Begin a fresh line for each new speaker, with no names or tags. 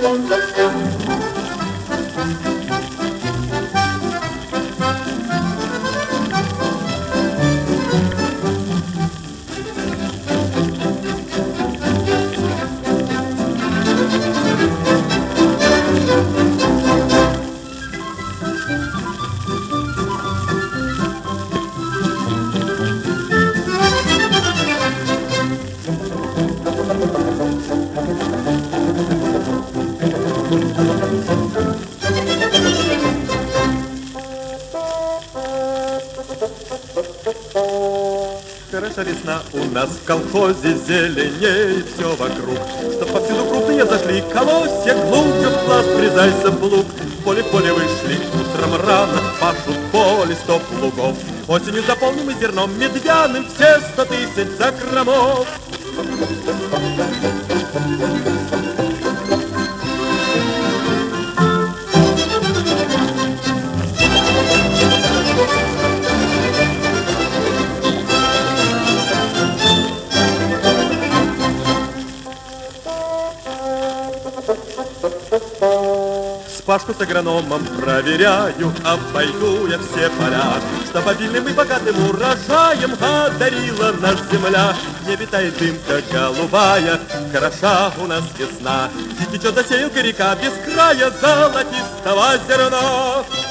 Хороша весна у нас в колхозе, зеленеет все вокруг. Чтоб повсюду крупные зашли колосья, глубже в глаз врезайся в луг. В поле вышли утром рано, пашут поле 100 плугов. Осенью заполним и зерном медвяным все 100 000 закромов. Пашку с агрономом проверяю, обойду я все поля, чтоб обильным и богатым урожаем одарила наш земля. Не витает дымка голубая, хороша у нас весна, и течет засеялка река без края золотистого зерна.